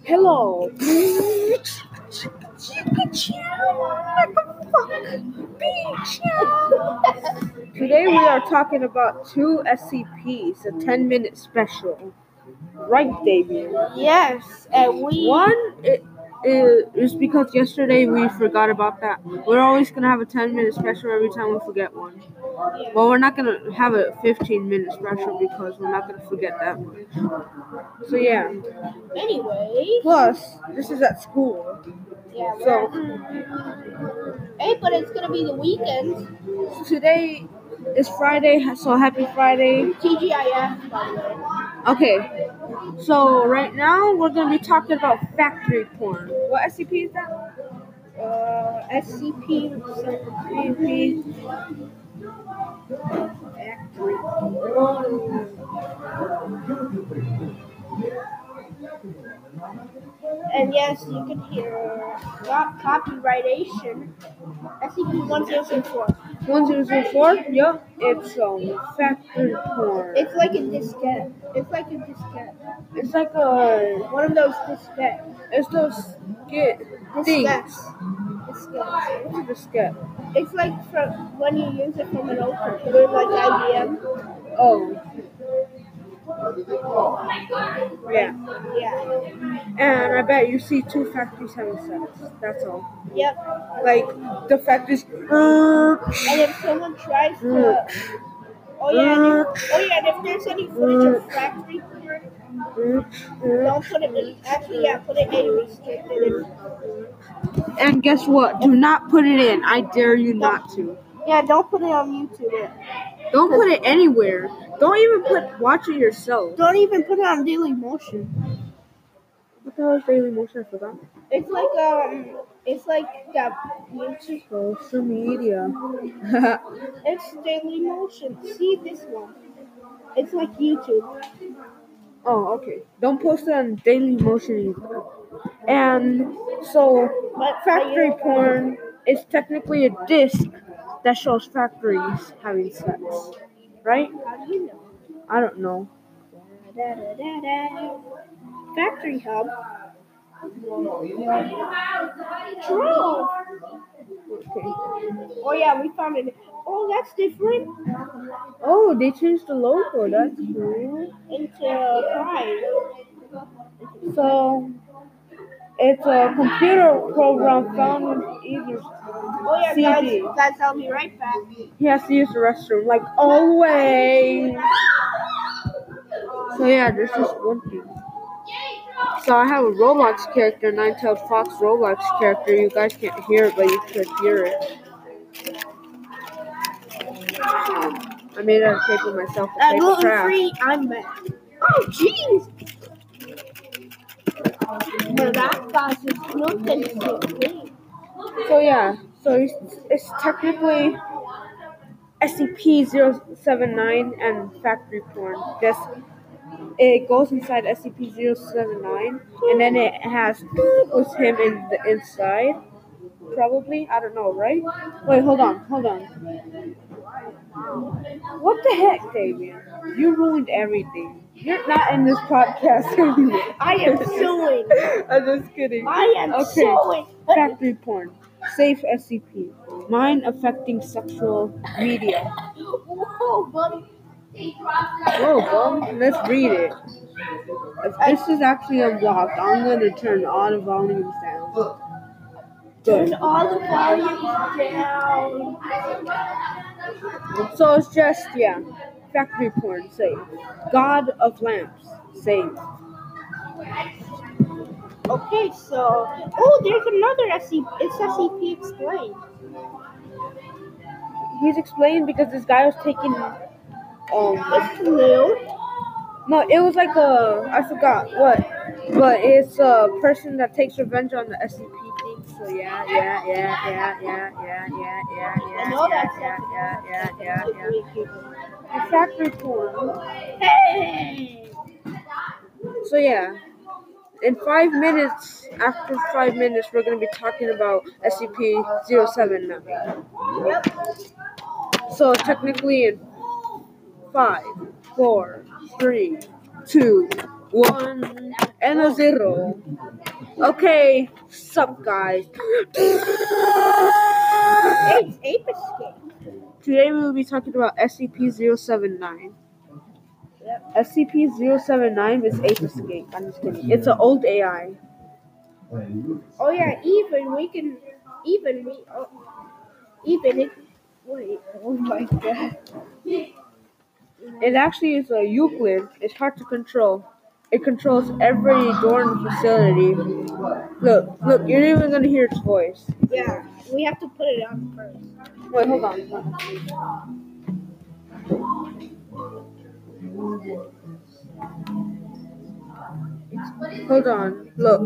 Hello. Today we are talking about 2 SCPs, a 10-minute special. Right, Damien? Yes, and we. One is because yesterday we forgot about that. We're always going to have a 10-minute special every time we forget one. Well, we're not going to have a 15-minute special because we're not going to forget that much. So, yeah. Anyway. Plus, this is at school. Yeah. So, hey, but it's gonna be the weekend. Today is Friday, so happy Friday. TGIF, by the way. Okay. So right now we're gonna be talking about factory porn. What SCP is that? SCP. Factory porn. And yes, you can hear not copyrightation. SCP-1004. 1004? Yup. It's factory porn. It's like a diskette. It's like one of those diskettes. It's those Diskettes. What's a diskette? It's like from when you use it from an old computer, like IBM. Oh. Yeah. And I bet you see 2 factories having sex. That's all. Yep. Like the factories. And if someone tries to, and if there's any footage of factory porn, don't put it in. Actually, put it in restricted. And guess what? Do not put it in. I dare you not to. Yeah, don't put it on YouTube. Don't put it anywhere. Don't even watch it yourself. Don't even put it on Dailymotion. What the hell is Dailymotion? I forgot. It's like that YouTube. Social media. It's Dailymotion. See this one. It's like YouTube. Oh, okay. Don't post it on Dailymotion either. And so, factory porn is technically a disc that shows factories having sex, right? How do you know? I don't know. Factory Hub. True. Okay. Oh yeah, we found it. Oh, that's different. Oh, they changed the logo. That's cool. Into Pride. So, it's a computer program found in either CD. Guys, I'll be right back. He has to use the restroom, like always. So yeah, there's just one thing. So I have a Roblox character, Ninetales Fox Roblox character. You guys can't hear it, but you could hear it. I made a tape of myself with paper craft. I'm back. Oh, jeez. So yeah, so it's technically SCP-079 and factory porn. It goes inside SCP-079, and then it has with him in the inside. Probably, I don't know, right? Wait, hold on. What the heck, Damien? You ruined everything. You're not in this podcast anymore. I am suing. I'm just kidding. I am suing. Factory porn. Safe SCP. Mind-affecting sexual media. Whoa, buddy. Whoa, bum. Let's read it. If this is actually unblocked, I'm going to turn all the volumes down. Turn all the volumes down. So it's just, factory porn, safe. God of Lamps, safe. Okay, so... there's another SCP. It's SCP Explained. He's explained because this guy was taking... It's new. No, it was like I forgot what. But it's a person that takes revenge on the SCP thing. So yeah. The factory porn. Hey! So yeah. In 5 minutes, after 5 minutes, we're going to be talking about SCP-079. Yep. So technically in 5, 4, 3, 2, 1, and a 0. Okay, sup guys. It's Ape Escape. Today we will be talking about SCP-079. Yep. SCP-079 is Ape Escape. I'm just kidding. It's an old AI. Oh yeah, even it. Wait. Oh my god. It actually is a Euclid. It's hard to control. It controls every door in the facility. Look, you're not even gonna hear its voice. Yeah, we have to put it on first. Wait, hold on. Hold on, look.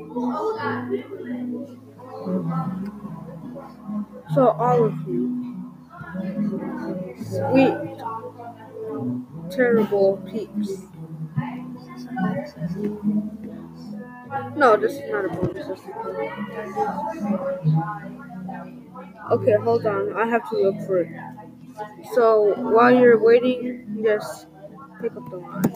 So all of you, sweet, terrible peeps. No, this is not a bonus. This is okay, hold on. I have to look for it. So while you're waiting, just pick up the line.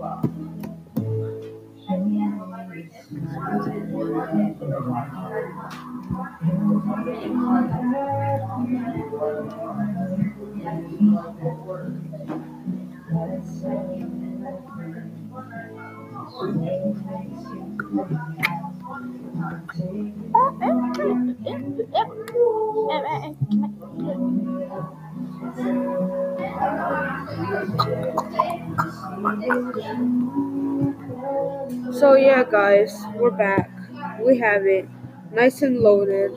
So yeah, guys, we're back. We have it, nice and loaded.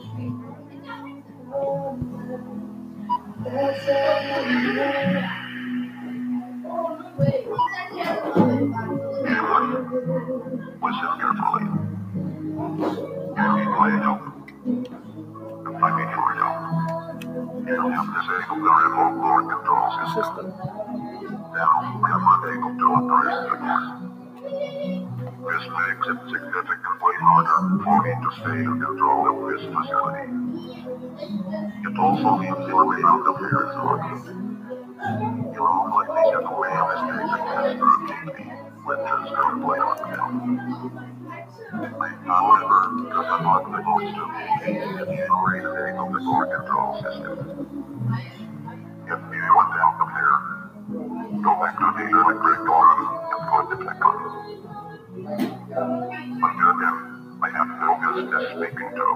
Listen carefully. You need my help. I need your help. You have disabled the remote board control system. Now, we are unable to operate it again. This makes it significantly harder for me to stay in control of this facility. It also means your way out of here is lucky. You will likely get away of escaping this routine, which is currently locked down. However, does unlock the doors to me if you re-enable the door control system. If you want out of here, go back to the electric door and put it back on. Until then, I have no business speaking to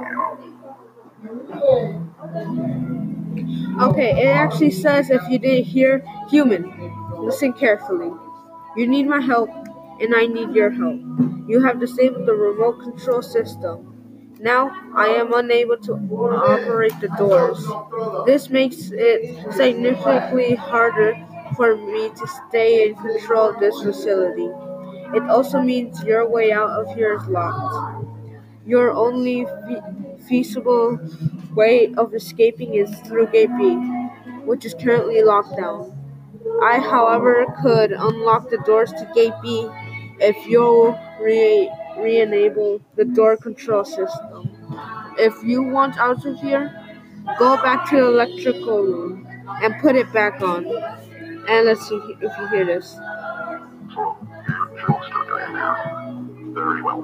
you. Okay, it actually says, if you didn't hear, human. Listen carefully. You need my help, and I need your help. You have disabled the remote control system. Now, I am unable to operate the doors. This makes it significantly harder for me to stay in control of this facility. It also means your way out of here is locked. Your only feasible way of escaping is through Gate B, which is currently locked down. I, however, could unlock the doors to Gate B if you'll re-enable the door control system. If you want out of here, go back to the electrical room and put it back on. And let's see if you hear this. So, you chose to die here. Very well.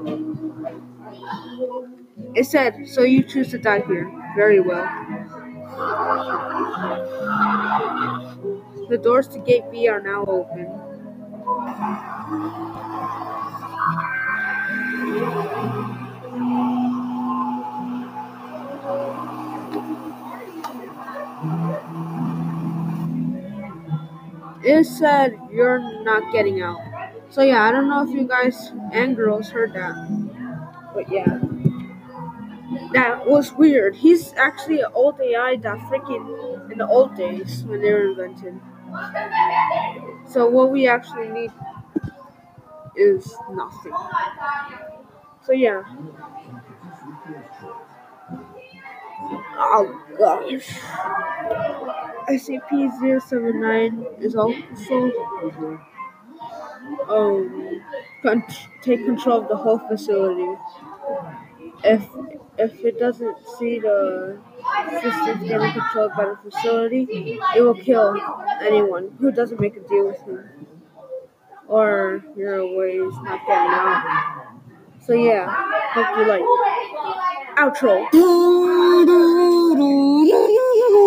It said, so you choose to die here. Very well. The doors to Gate B are now open. It said you're not getting out. So yeah, I don't know if you guys and girls heard that. But yeah. That was weird. He's actually an old AI that freaking in the old days when they were invented. So what we actually need is nothing. So yeah. Oh gosh. SCP-079 is also take control of the whole facility. If it doesn't see the systems getting controlled by the facility, it will kill anyone who doesn't make a deal with him. Or your way is not getting out. So yeah. Hope you like. Outro.